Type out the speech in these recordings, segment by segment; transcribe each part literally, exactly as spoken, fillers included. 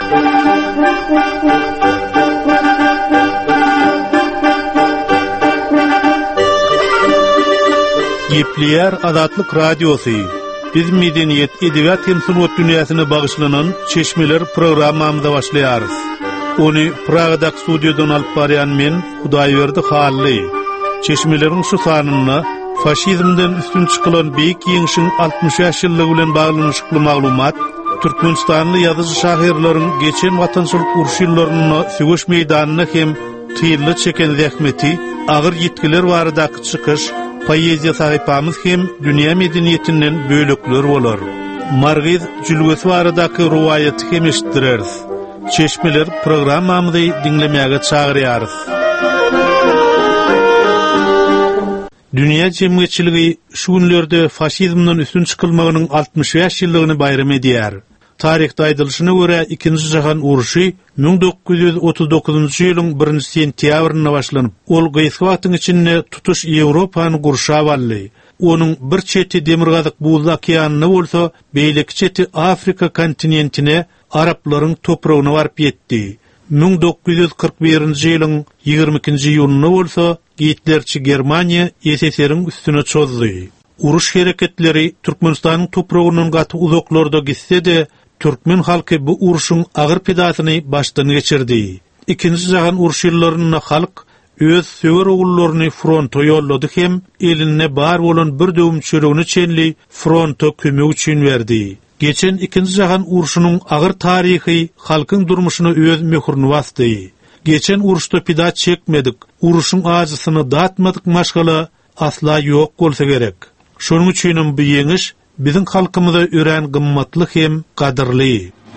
Gepleyer Azatlyk Radiosu. Biz medeniyet, edebiyat hem sunat dünýäsine bagyşlanan Çeşmeler programmamyza başlaýarys. Onu Praga'da studiodan alyp barýan men Hudaýberdi Hally. Çeşmelerin şu sanyna faşizmden üstün çykylan beýik ýeňişiň altmış ýaş ýyllygy bilen baglanyşykly maglumat, Türkmenistanly ýazyjy şahyrlaryň geçen watançylyk uruş ýyllaryny söwüş meýdanyna hem tyrly çeken zähmeti, agyr ýetkiler baradaky çykyş, poeziýa sahypamyz hem dünýä medeniýetinden bölekler bolar. Margiz jülgesi baradaky ruwayaty hem eşitdireriz. Çeşmeler programmamyzy dinlemäge çagyrýarys. Dünýä jemgyýetçiligi şu günlerde faşizmden üstün çykylmagynyň altmış ýaş ýyllygyny bayram edýär. Tarihde aýdylyşyna görä ikinji jahan uruşy bin dokuz ýüz otuz dokuzunçy ýylyň birinji sentýabrynda başlanyp, ol gysga wagtyň içinde tutuş Ýewropany gurşap aldy. Onuň bir çeti Demirgazyk Buz okeanyna bolsa, beýleki çeti Afrika kontinentine, Araplaryň topragyna baryp ýetdi. bin dokuz ýüz kırk birinji ýylyň ýygrimi ikinji ýylyna bolsa, Hitlerçi Germaniýa S S R-iň üstüne çozdy. Uruş hereketleri Türkmenistanyň topragynyň gaty uzaklarda gitse-de, Türkmen halky bu uruşyň agyr pedatyny başdan geçirdi. İkinji jahan uruş ýyllaryna halk öz söwer ogullaryny fronta ýollady hem eline bar bolan bir döwüm çöregini çenli fronta kömek üçin berdi. Geçen ikinji jahan uruşynyň agyr taryhy halkyň durmuşyna öz möhürni basdy. Geçen uruşda pida çekmedik, uruşun acısını dağıtmadık maşgala asla yok bolsa gerek. Şonuň üçin bu ýeňiş biziň halkymyza ören gymmatly hem gadyrly.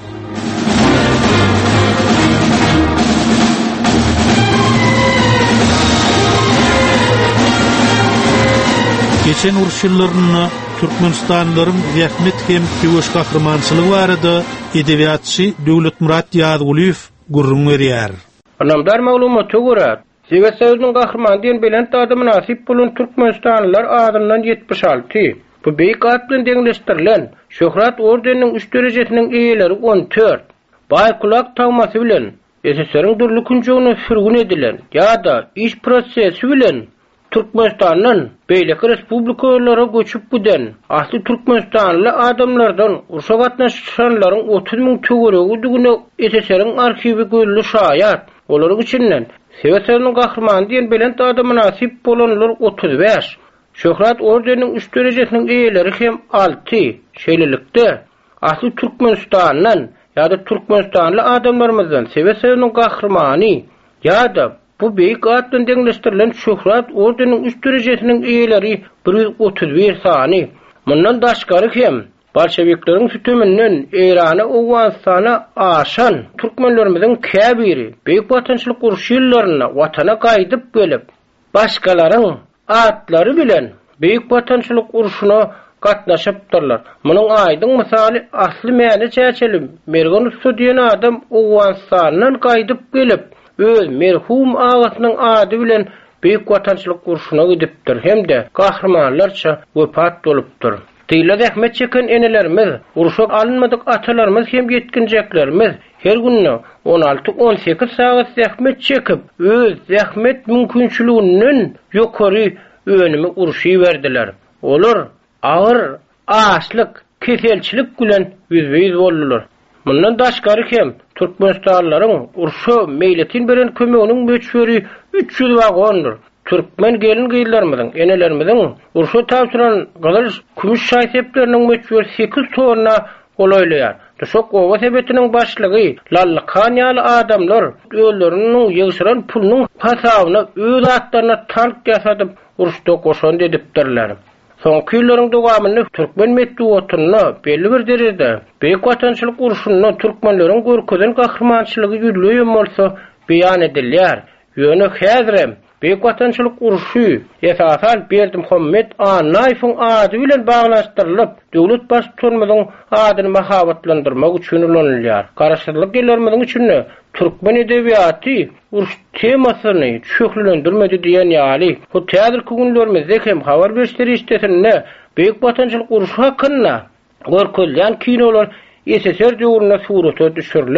Geçen uruş ýyllaryna Türkmenistanlaryň zähmet hem söwüş gahrmançylygy barada edebiýatçy Döwletmurat Ýazgulyw gurrun berýär. Anamdar maglumaty görä, Sewet Söýüniň gahrman diýen belent ady nasip bolan Türkmenistanlylar adyndan ýetmiş alty. Bu beýik ad bilen deňleşdirilen Şöhrat ordeniniň üç derejesiniň eýeleri on dört. Baýkulak tagmasy bilen S S R-iň durly kunjogyna sürgün edilen ýa-da iş prosesi bilen Türkmenistanyň beýleki respublikalara göçüp giden asly Türkmenistanly adamlardan urşa gatnaşanlaryň otuz miň töweregi düňe S S R-iň arhiwi göllü şaýat. Olaryň içinden Sewet Söýüniň gahrmany diýen belent adamy nasip bolanlar otuz beş. Şöhrat ordeniniň üç derejesiniň eýeleri hem alty. Şeýlelikde asly Türkmenistanyň ýa-da Türkmenistanly adamlarymyzdan Sewet Söýüniň gahrmany ýa-da bu beýik ad bilen deňleşdirilen Şöhrat ordeniniň üç derejesiniň eýeleri bir ýüz otuz bir sany. Mundan daşgary hem Bolşevikleriň sütümünden Eýrana Owganistana aşan türkmenlerimiziň käbiri beýik watançylyk uruş ýyllaryna watana gaýdyp gelip, başgalaryň atlary bilen beýik watançylyk uruşuna gatnaşypdyrlar. Munyň aýdyň misaly asly mäni çäçelim. Mergen Usta diýen adam Owganistanyň gaýdyp gelip, öz merhum agasynyň ady bilen beýik watançylyk uruşuna gidipdir hemde gahrmanlarça wepat bolupdyr. Tyle zähmet çeken enelerimiz, uruşa alınmadyk atalarymyz hem ýetkinjeklerimiz her günne on alty on sekiz saat zähmet çekip, öz zähmet mümkinçiliginiň ýokary önüme uruşy berdiler. Olar agyr açlyk, keselçilik bilen yüzbeýiz boldular. Mundan daşgary hem Türkmenistanlaryň uruşa meýletin beren kömeginiň möçberi üç ýüz wagondur. Türkmen gelin gyýlarymyzyň, enelerimizin urşa tapşyran galar kümüş şaýsepleriniň möçberi sekiz tonna golaýlaýar. Şok owa sebetiniň başlygy Lallykan ýaly adamlar öýleriniň ýygyşyran pulunyň hasabyna öz atlaryna tank ýasadyp uruşda goşan edipdirler. Soňky ýyllaryň dowamyny Türkmen medeniýetine belli bir derejede beýik watançylyk uruşuny türkmenleriň görkezen gahrmançylygy ýürleýän bolsa beýan edilýär. Ýöne häzirem beýik watançylyk uruşy esasan Berdimuhammed Anaýewiň ady bilen baglanşdyrylyp, döwlet baş tutmanyň adyny mahabatlandyrmak üçin ulanylýar. Garaşdyrlyk ýyllarymyň üçin Türkmen edebiýaty uruş temasyny çöklendirmedi diýen ýaly. Bu täzirki günlerimizde hem habar berişleri işletine beýik watançylyk uruşy hakynda görkezlen kinolar S S R döwrüne surata düşürilen.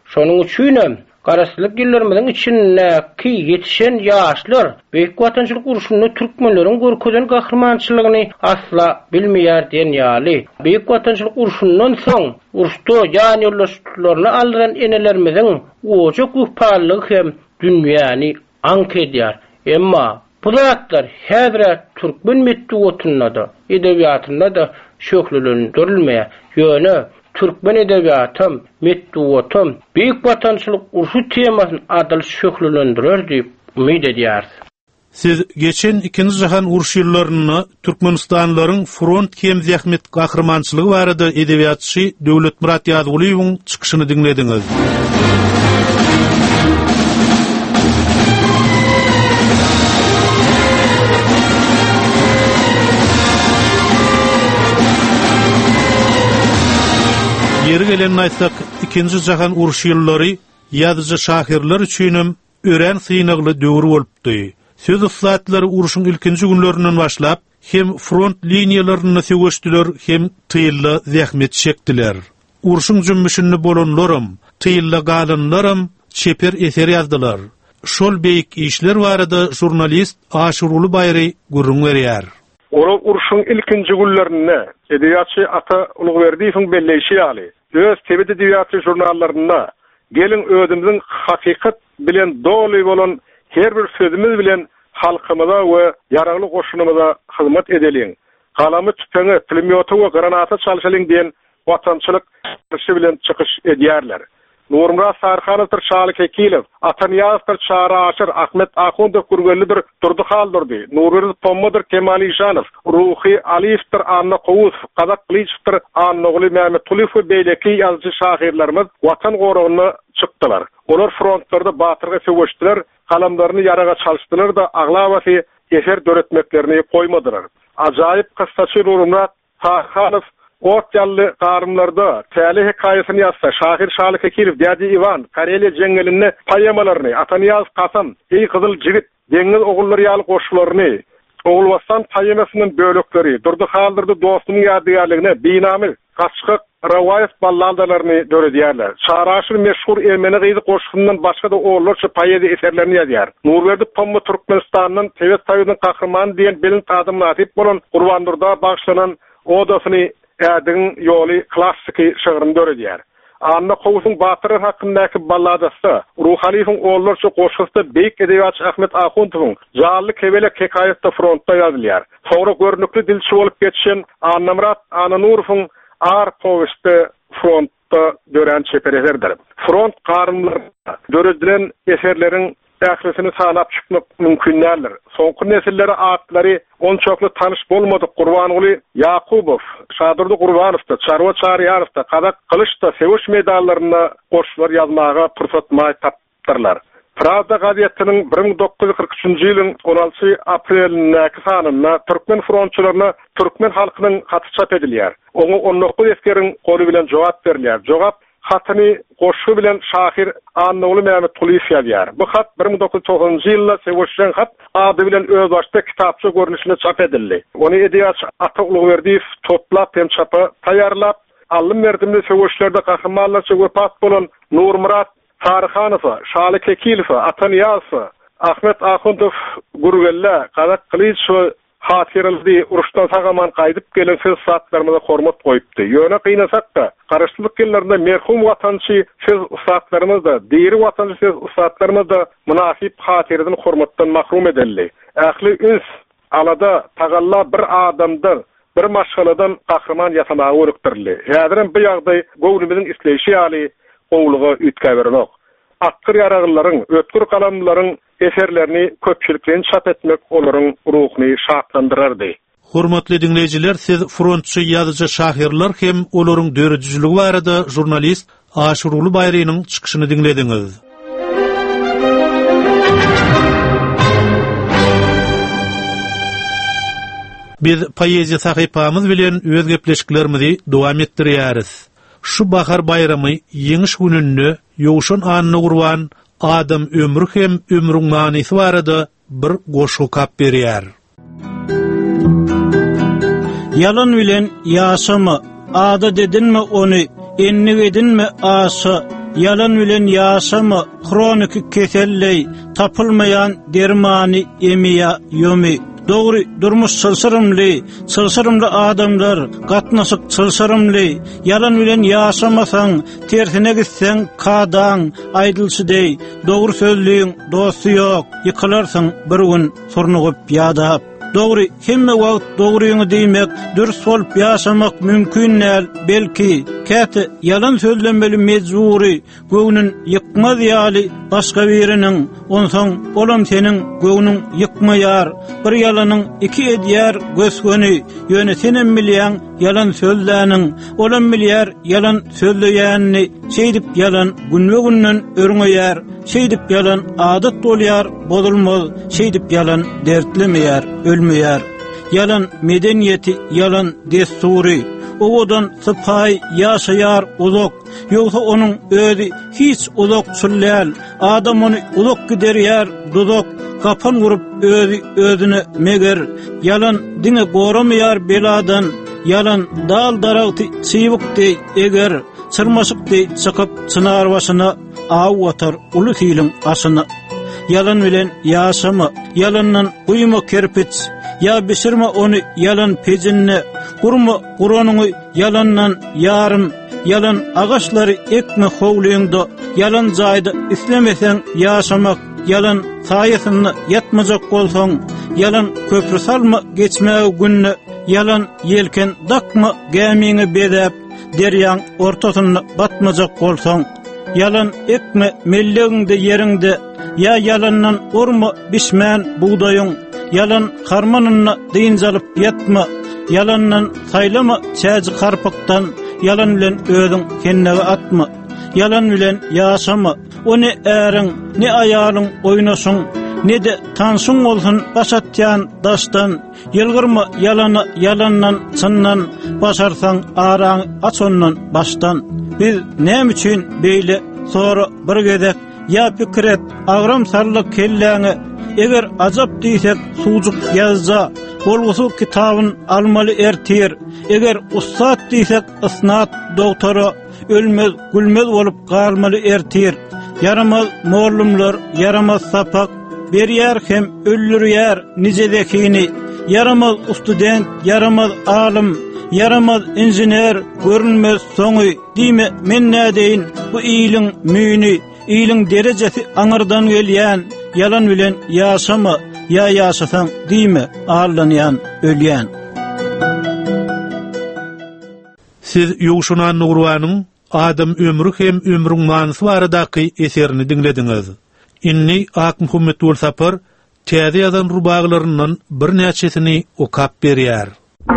Şonuň üçin garaşlyk ýyllarymyzyň içindäki ýetişen ýaşlar beýik watançylyk uruşuny türkmenleriň görkeden gahrymançylygyny asla bilmeýär diýen ýaly. Beýik watançylyk uruşundan soň uruşda ýan ýoldaşlaryny aldyran enelerimiziň oja gupallygy hem dünýäni ank edýär. Emma bu zatlar häzir türkmen medeniýetinde da, edebiýatynda da şöhretlendirilmeýär. Ýöne Türkmen edebiyatym, medeniýetym beýik watançylyk uruşy temasyny adil şöhretlendirer diýip umyt edýär. Siz geçen ikinji jahan uruş ýyllaryny Türkmenistanlaryň front kem zähmet gahrymançylygy barada edebiýatçy Döwletmurat Ýazgulyň çykyşyny dinlediňiz. Yeri gelen aýtsak, ikinji jahan uruş ýyllary ýazyjy şahirler üçin ören synagly döwür bolupdy. Söz uslatlary uruşyň ilkinji günlerinden başlap hem front liniýalaryny söwüşdiler, hem tyýylla zähmet çekdiler. Uruşyň jümmüşini bolanlarym, tyýylla galynlarym çeper eser ýazdylar. Şol beýik işler barada jurnalist Aşuruly Bayry gurrun berýär. Ora uruşun ilkinji günlerinde edebiyatçı Ata Ulugberdiýewiň belleşi ýaly öz tebet edebiyatçy jurnallaryna gelin özümizin hakikat bilen dolu bolan her bir sözümüz bilen halkymyza we ýaragly goşunymyza hyzmat edeliň. Galamy tüpeňi, pulemyoty we granata çalşalyň diýen watançylyk işi bilen çykyş edýärler. Nurmurat Sarhanow Şalyk Ekilew, Atanýazyw Çara Aşyr, Ahmet Ahundow gurgellidir, durdy haldyrdy. Nurberit Pommadyr, Kemal Ýyşanow, Ruhi Aliyewdir, Anna Qowus, Qazak Qlyçewdir, Annogly Mämet Tulifow beýleki ýazgy şahirlerimiz watan goragyna çykdylar. Olar frontlarda batyrga söwüşdiler, kalamlaryny ýaraga çalşdylar da aglawasy eser döretmeklerini goýmadylar. Ajaýyp kyssaçy Nurmurat Sarhanow Ot ýally garymlarda täli hekaýasyny ýazsa, şahir Şalyk Ekilew, Dädi Iwan, Kareliýa jeňgelini, poemalaryny, Atanýaz Kasam, Ey Gyzyl Jigit, Deňiz ogullary ýaly goşularyny, Ogulwastan poemasynyň bölekleri, durdy haldyrdy dostumyň ýadygarlygyny, Binamy, Gaçkyk, Rawaýew ballandalaryny döredýärler. Şaraşyr meşhur Ermeni gyzy goşgundan başga da oğullarça poeziýa eserlerini ýazýar. Nurberdi Pomma Türkmenistanyň Tewet taýynyň gahrymany diýen belin tadım nasip bolan Gurbandurda bagşlanan odasyny ädiň ýoly klassiki şygyryny döredýär. Anna Qowusyň Batyr hakyndaky balladasy, Ruhaliýewiň oğullarça goşgusda beýik edebiýatçy Ahmet Ahundowyň jally kebelek hekaýatda frontda ýazylýar. Sonra görnükli dilçi bolup geçen Annamrat Ananurowyň Ar powesti frontda dören çeperelerdir. Front garymlarynda döredilen eserleriň ählisini sanap çykmak mümkindir. Soňky nesillere atlary onçokly tanyş bolmady. Gurbanuly Yakubow, Şadyrdy Gurbanow, Çarwa Çarýarow, Qazak Qlyçda sewiş medallaryna goşular ýazmaga pursat maý tapdyrlar. Pravda gazetiniň bir ming dokuz yüz kırk üçinji ýylyň on alty aprelindäki sanyna türkmen frontçylaryna türkmen halkynyň haty çap edilýär. Oňa on dokuz eskeriň goly bilen jogap berilýär. Jogap hatyny goşu bilen şahir Annogly Mämet Tulifow ýazýar. Bu hat bir ming dokuz yüz togsonjy ýylda sewişen hat ady bilen öz başda kitapça görnüşinde çap edildi. Ony edebiyatçy Ata Ulugberdiýew toplap hem çapa taýýarlap, allym merdimli sewişlerde gahrymanylarça wepat bolan Nurmurat Sarhanow, Şalyk Ekilew, Atanýazyw, Ahmet Ahundow gurgelle, Qazak Qlyçew hatyryldy, uruşdan sagaman gaýdyp gelen söz satlarymyza hormat goýupdy. Ýöne gynnasak da, garaşlyk ýyllarynda merhum watançy söz usatlarymyz da, diýeri watançy söz usatlarymyz da münasip hatyrdan hormatdan mahrum edildi. Ähli üns alada tagalla bir adamdan, bir maşgaladan gahrman ýasamagy örekdirildi. Häzirin bu ýagdaý gowlumyzyň isleýişi ýaly gowluga ütkäberenok. Akkır ýaraglaryň, ötkür kalamlaryň eserlerini köpçülikden çap etmek olaryň ruhyny şatlandyrardy. Hormatly dinleýijiler, siz frontçy ýazyjy şahirler hem olaryň döredijiligi barada jurnalist Aşuruly Bayrynyň çykyşyny dinlediňiz. Biz poeziýa sahypamyz bilen öz gepleşiklerimizi dowam etdirýäris. Şu bahar bayramy ýeňiş gününde ýowşan anyny gurban adam ömrü hem ömrüň manysy barada bir goşu kap berýär. Yalan bilen ýaşama, ada dedinmi onu, enni edinmi asa, yalan bilen ýaşama kronik keselley tapylmayan dermany emiya ýömi. Dogry durmuş sılsırımly, sılsırımly adamlar, gatnaşyk sılsırımly, yalan bilen ýaşamasaň, tersine gitseň kadan, aýdylşy dey, dogry sözlüğiň dosty ýok, ýykylarsyň bir gün surnugyp ýadap. Dogry, hemme wagt dogryňy diýmek, dürüst bolup ýaşamak mümkin näl, belki käte yalan sözlemeli mejburi, göwnün ýykmaz ýaly başga biriniň, onsoň olam seniň göwnüň ýykmaýar, bir yalanyň iki edýär gösgöni, ýöne senem bilýän yalan sözläniň, olam bilýär yalan sözleýänini, şeýdip yalan günwe-günden örňeýär, şeýdip yalan adat bolýar, bozulmaz, şeýdip yalan dertlemeýär, ölmeýär. Yalan medeniyeti, yalan desturi, owadan sypay ýaşaýar uzak, ýogsa onuň özi hiç uzak sürläl, adam ony uzak giderýär, duzak, kapan vurup özi özüne meger, yalan diňe goramaýar beladan, yalan dal daragty syýbykdy eger, çyrmaşykdy çykyp çınar başyna aw watar uly hilin asyna. Yalan bilen ýaşama, yalandan uýma kerpiç, ya bisirme onu yalan pejinne, kurma Kur'an'ı yalandan yarım, yalan ağaçları ekme hovluyunda, yalan zayda islemesen yaşamak, yalan sayesinde yatmacak olsan, yalan köprü salma geçmeye günne, yalan yelken dakma gemini bedep, deryan ortasında batmacak olsan, yalan ekme melleğinde yerinde, ya yalandan urma bişmen buğdayın, yalan harmanına dıyıncalıp yatma, yalandan saylama çäzi karpaktan, yalan bilen özüň kendine atma, yalan bilen ýaşama, o ne äriň, ne aýalyň oýnasyň, ne de tansyň bolsun başatýan daşdan, ýylgyrma yalana yalandan çyndan, başarsaň araň açondan baştan. Biz näme üçin beýle sonra bir gezek ya pikret agram sarly kelläňe, eger azap diýsek sujuk ýazza, bolgusu kitabyn almaly ertir, eger ustad diýsek isnat doktora, ölmez gülmez bolup galmaly ertir. Yaramaz mollumlar, yaramaz sapak, berýär hem öldürýär nijedekini, yaramaz student, yaramaz alim, yaramaz inженер, görünmez soňy, diýme men nädeýin bu iýliň müýni, iýliň derejesi aňyrdan gelýän, yalan bilen ýaşama, ya ýaşasaň diýme ağlanýan, ölýän. Siz Ýuşunan Nurwanyň Adam ömrü hem ömrüň manysy baradaky eserini dinlediňiz. Inni Ak Muhammed Ul Sapar täze ýazan rubaglaryndan bir näçesini okap berýär.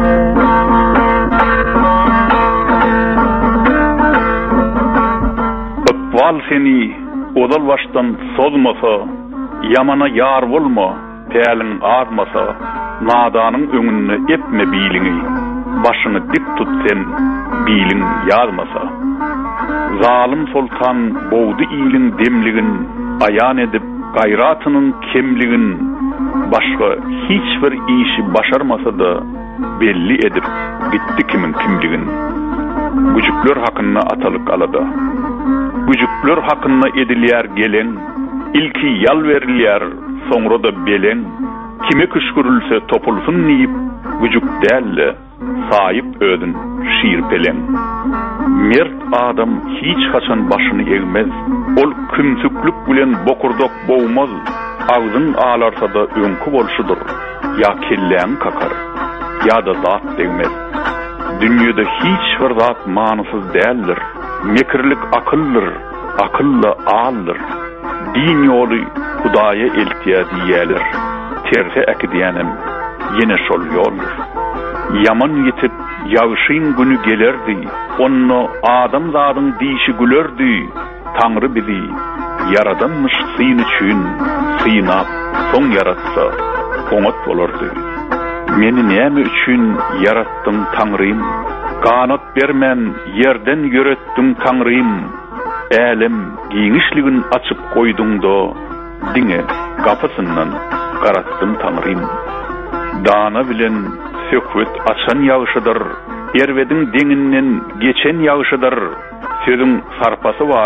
Val seni odal baştan sozmasa, yamana yar bolma, päliň armasa, nadanyň öňünde etme biýliňi, başyny dik tut sen, biýliň ýazmasa. Zalim sultan bowdy iýliň demligin, aýan edip gaýratynyň kemligin, başga hiç bir işi başarmasa da belli edip gitdi kimin kimligin. Güjükler hakyna atalyk alada. Güjükler hakyna edilýär gelen, ilki yal berilýär, soňra da belen, kime küşgürülse topulsun niýip, güjük dälle, saýyp ödün şiirpelen. Mert adam hiç haçan başyny egmez, ol kümsüklük bilen bokurdok bowmaz, agzyň alarsa da öňkü bolşudur, ya kelläň kakar, ya da zat degmez. Dünýede hiç bir zat manysyz däldir, mekirlik akyllyr, akylla allyr, din ýoly Hudaýa eltýär diýerler, terse äkidiýänem ýene şol ýoldur. Yaman ýetip ýagşyň günü gelerdi, onu adam zadyň diýişi gülerdi, Taňry bizi yaradanmyş syn üçin synap soň yaratsa, oňat bolardy. Meni näme üçin yaratdyň Taňrym? Kanat bermen yerden göretdim Taňrym. Älim giňişligin açyp goýduňda, diňe gapysyndan garatdym Taňrym. Dana bilen söküt açan ýagşydyr, erwediň deňinden geçen ýagşydyr. Sözüň sarpasy bar,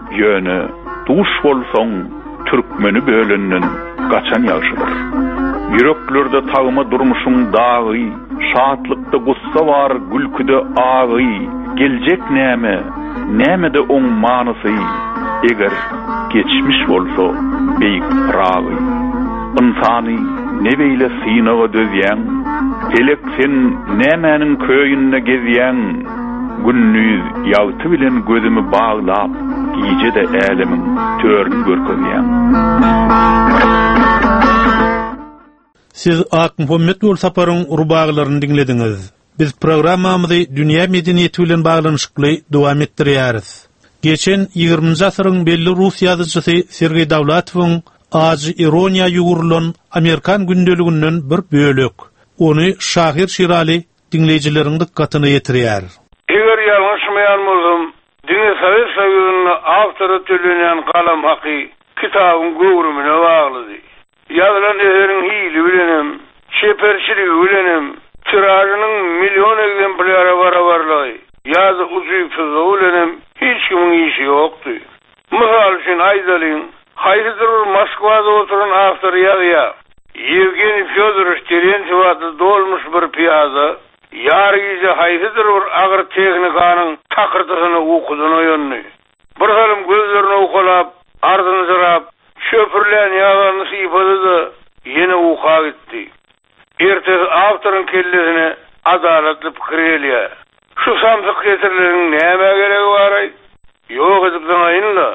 yönü duş bolsoň türkmeni bölünden gaçan ýaşydyr. Yüreklerde tağıma durmuşum dağı, şatlykda gussa var, gülküde ağı, geljek näme, näme de oň manysy, eger geçmiş bolsa beýik rağı. İnsany nebeyle synaga dözýän, elek sen nämäniň köýünde gezýän, günnüz ýagty bilen gözümi baglap, giýje de älimin törünü görkezýän. Siz Ak Muhammed Ul Sapar'ın urbağlarını dinlediňiz. Biz programmamyzy dünýä medeniýeti bilen baglanyşykly dowam etdirýäris. Geçen ýygrymynjy asyryň belli rus ýazyjysy Sergey Davlatowyň Azy ironiýa ýugurulan Amerikan gündeliginden bir bölek. Ony Şahir Şirali dinleýijileriň dikkatyny ýetirýär. Eger ýalňyşmaýan bolsam, Dünya Sovet Soýuzynyň awtory tölenen Galam Haky kitabyň gowrumyna baglydy. Ýazylan eserin hili bilenem, şeperçiligi bilenem, tiražynyň milyon egzemplara barabarlygy, ýazy uzypsyzy bilenem, hiç kimiň işi ýokdy. Mysal üçin aýdalyn, haýrydyr Moskwada oturan awtor ýazýar. Yevgeniy Fyodorovich Terentiev ady dolmuş bir piýaza, ýargyjy haýrydyr bir agyr tehnikanyň takyrdygyny okudan oýandy. Bir halym gözlerini okulap, ardyny jyrap, şöpürlen ýagyny sypady, ýene uka gitdi. Ertesi awtoryň kellesine adalatly pikir elýär. Şu samsyk getirilerin näme geregi bar? Ýok edip daňaýynla.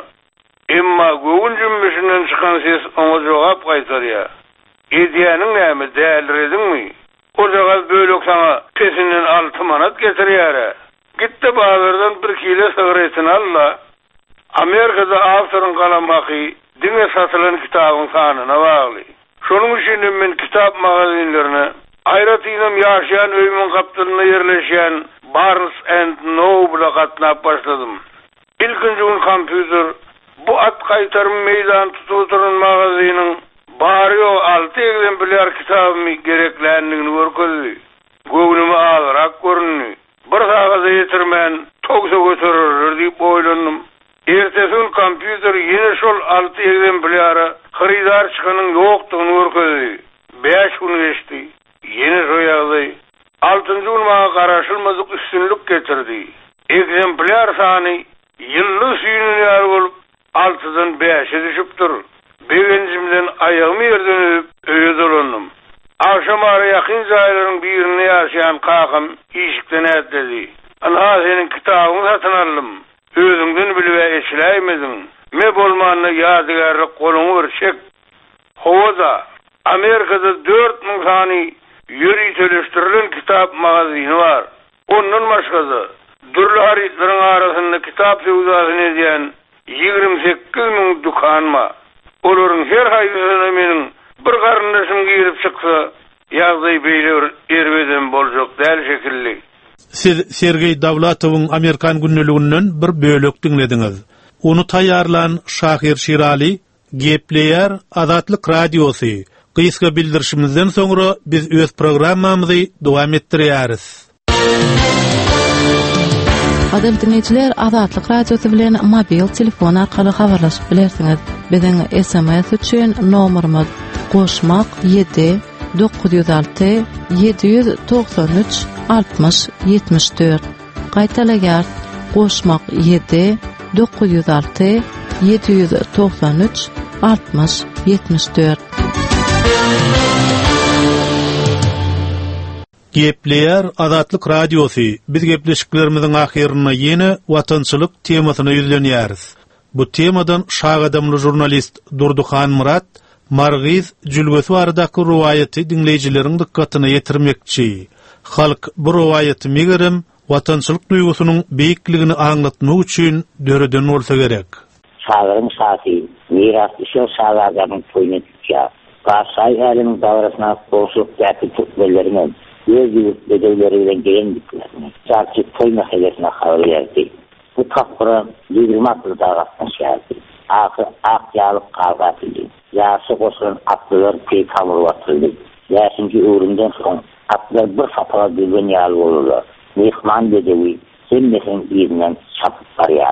Emma göwün jümmüşinden çykan ses oňa jogap gaýtarýar. Edýäniň näme dälredingmi? O jogap bölek saňa pesinden alty manat getirýär. Gitdi bazardan bir kilo sigaretini alla. Amerikada awtoryň Galam Haky diňe satylan kitabyň sanyna bagly. Şonuň üçin men kitap magazinlerini aýratynam ýaşaýan öýümün gapdyna ýerleşýän Barnes and Noble gatnap başladym. İlkinji gün kompýuter bu at gaýtarym meýdan tutulan magazynyň baryo alty egzemplar kitabymy gereklendigini görkezdi. Göwnüme azyrak görünýär. Bir sagaza ýetirmän togsa göterir diýip oýlandym. Ertesi gün kompýuter ýene şol alty egzemplary xaridar çykanyň ýokdugyny görkezdi. beş gün geçdi. Ýene şoýagdy. Altynjy gün maňa garaşylmazyk üstünlük getirdi. Egzemplar sany ýylly süýnýär bolup altıdan beşe düşüpdir. Begenjimden aýagymy ýerden öýüp öýe dolandym. Akşam ara ýakyn jaýlaryň birine ýaşaýan kakam işikden ätledi. Ana senin kitabyny satyn aldym. Özüňden bilip eşläýmedin. Me bolmanyny ýadygarlyk goluňy örçek. Howaza Amerikada dört ming sany ýüri töleşdirilen kitap magazyny bar. Ondan başgasy dürli haritlaryň arasynda kitap söwzasyny edýän ýigirmi sekkiz ming dukanma. Olaryň her haýysyna meniň bir garyndaşym girip çyksa, ýagdaý beýler erbeden boljak däl şekilli. Siz Sergey Davlatowyň Amerikan günneliginden bir bölek dinlediňiz. Onu taýýarlan Şahir Şirali gepleýär Azatlyk radiosy. Gysga bildirişimizden soňra biz öz programmamyzy dowam etdirýäris. Adem dinleyijiler, Azatlyk radiosu bilen mobil telefon arkaly habarlaşyp bilersiňiz. Biziň S M S üçin nomerimiz goşmak yedi dokuz yüz altı yedi yüz doksan üç altmış yetmiş dört. Gaýtalaýar goşmak yedi dokuz yüz altı yedi yüz doksan üç altmış yetmiş dört. Gepleýär Azatlyk radiosu. Biz gepleşiklerimiziň ahyryna ýene watançylyk temasyna ýüzlenýäris. Bu temadan şagadamly jurnalist Durduhan Murat Margiz Jülgesi baradaky rowayaty dinleýijileriň dikkatyna ýetirmekçi. Halk bu rowayaty megerem watançylyk duýgusynyň beýikligini aňlatmak üçin döreden bolsa gerek. Şagarın şahsi, miras işe şagarların toyunu tutya. Qarsay əlinin davrasına bolsuq dəti tutbellerinin öz yurt bedevleriyle gelen diklerini. Çarçı toy meselesine xabar verdi. Bu tapıran yigirmi altı dağıtmış geldi. Akı akyalık kavgatıldı. Yası koşulan atlılar pey kamurvatıldı. Yaşıncı uğrundan son atlılar bir sapala düzgün yalı olurlar. Mehman bedevi sen mesin irinden çapıp bariyat.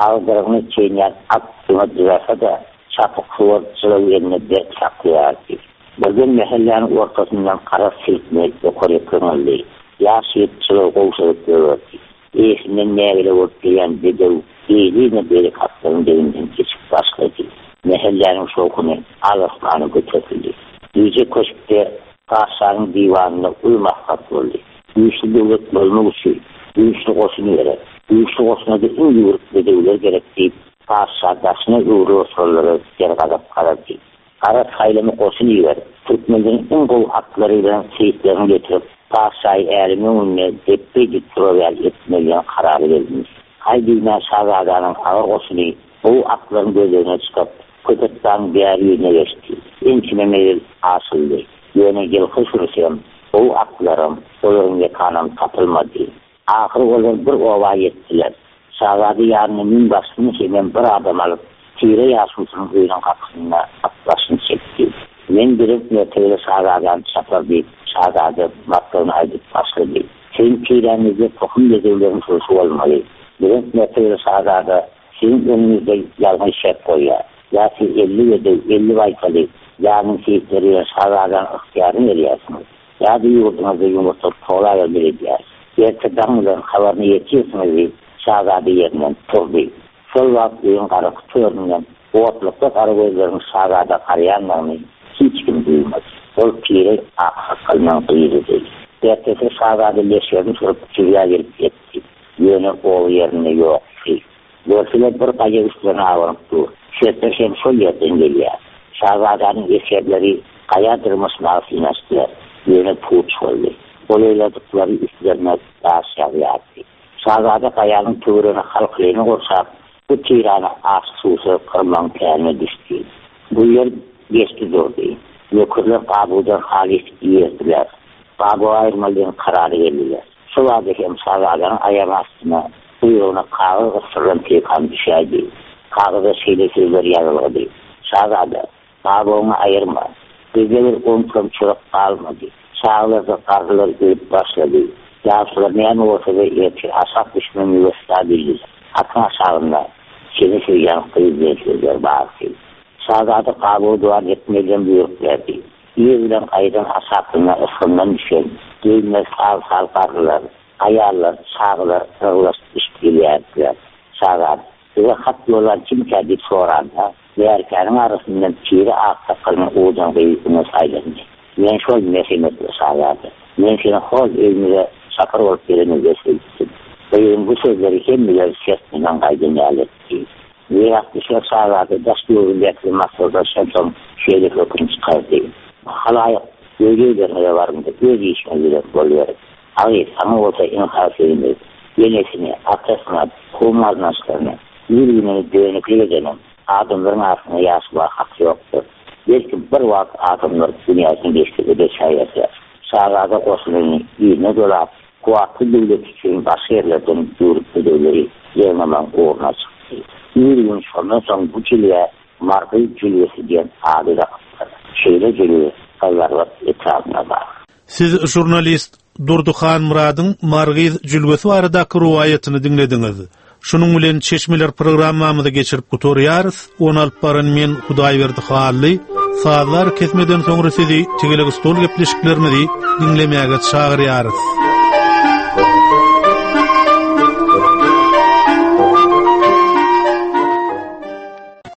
ağdırını çeyniyat aktımı dürasa da çapık suvar çılav yerine de saklıyardı. Bugün mehellerin ortasından kara silkmeyi yukarı kırmalı. Yaşayıp çılav kovşalık görürdü. Eğisinden neyre ortayan dedev, iyiliğine beri katların derinden geçip başladı. Mehellerin şokunu alasmanı götürdü. Yüce köşkte Kaşar'ın divanına uymak katıldı. Güçlü devlet bölmek için güçlü koşunu verir. Güçlü koşuna da en yürüt bedevler gerektiği Kaşar'dasına uğru soruları gergadap karadı. Kara saylımı koşunu verir. Türkmenlerin en kol haklarıyla seyitlerini getirip Kaşar'ı eğrimi önüne deppe diktrovel etmeliyen kararı verilmiş. Haydilmen Şahzadan'ın ağır koşunu bu hakların gözlerine çıkıp Kıtıktan diğer yerine geçti. İntime meyil asıldı. Yöne gel kışırısıyım. O aklarım, onların yekanım tapılmadı. Ahır olur bir ova yettiler. Şahzadı yarını minbasını hemen bir adam alıp tire yaşmışının öğren kapısına atlasını çekti. Men birip meteyle Şahzadan çapardı. Şahzadı matlarını aydıp başladı. Senin tirenizde tohum dedevlerin sorusu olmalı. Birip meteyle Şahzadı senin önünüzde yanlış şey koyar. Ya siz elli yedev, elli vaykalı yarın seyitleri Şahzadan ihtiyarını veriyorsunuz. Ya da yurdunuzda yumurta kolay öldüreceğiz. Yertedamızın havarını yetiyorsunuz Şahzadı yerinden turdu. Sol vakti ön karı kutuyorundan o otlıkta karı gözlerini Şahzadı karayanlarını hiç kim duymadı. Ol pire aksakalından kıyırı değil. Yertesi Şahzadı leşlerini sorup çürüya gelip gitti. Yönü oğlu yerine yok değil. Görsüler bir kaya üstlerine avırıp dur. Şerteşen sol yerden geliyor. Şahzadanın eserleri kaya dırmasına asınaştılar. Yöne puç oldu. Olayladıkları üstlerine aşağı yaptı. Şahzada kayanın tüvürünü halklarını korsak, bu tiranı az susu kırman kârine düştü. Bu yer geçti durdu. Yokırlar kabudan halis yiyirdiler. Kabu ayırmalığın kararı geldiler. Sıvada hem Şahzadanın ayağın astına uyuğuna kağıt ısırlan tekan düşeydi. Kağıda şeyle sözler yazılırdı. Şahzada, kabuğunu ayırma. Bizde bir kontrol çırık kalmadı. Şahlarda kargılar görüp başladı. Yağsular neyme olsa da yetir. Asap düşmanı yuvestabildir. Akın aşağında seni söyleyen kıyızlayan sözler bağırdı. Şahzada kabuğu duvar etmeyeceğim büyük verdi. İyi bilen kaydan asapına ıskından düşen giyinler sağ sağ kargılar, ayarlar, sağlar, ırlar işbirliğe Şahzada, size hat yollar kim kendi soranda ve erkeğinin arasından tiri aksakalının uğudan kıyısına saylandı. Men şol mesemetle Şahzada. Men seni hol evimize sakır olup birine vesildim. Benim bu sözleri kendileri seslinden kaydın yerletti. Ve akışlar Şahzada daşlı yolundaki masada şemsom şeylik okun çıkardı. Halayık gözüyle varımda göz işmeleri oluyor. Ağır sana olsa en haseyimiz. Yenesini, atasına, kovmaznaşlarını, yürüyünü dönükli edenim. Adımların aslında yaşlığa hak yoktur. Belki bir vakit adımlar dünyasını geçtiği de şayetler. Şahzada koşulunu yine dolap, kuvvetli devlet için başka yerlerden yürüp ödevleri yayınlaman uğruna çıktı. Yürüyün sondan sonra bu ciliye markayı ciliyesi diyen adıyla şeyle ciliye kallarlar etrafına var. Siz jurnalist Durduhan Murad'ın Margiz Jülgösü baradaky ruwayatyny dinlediniz. Şunun bilen çeşmeler programmamyzda geçirip gutorýarys. Onu alyp baran men Hudaýberdi Hally. Saatlar kesmeden soňra sizi tigilegi stol gepleşiklerimizi dinlemäge çagyrýarys.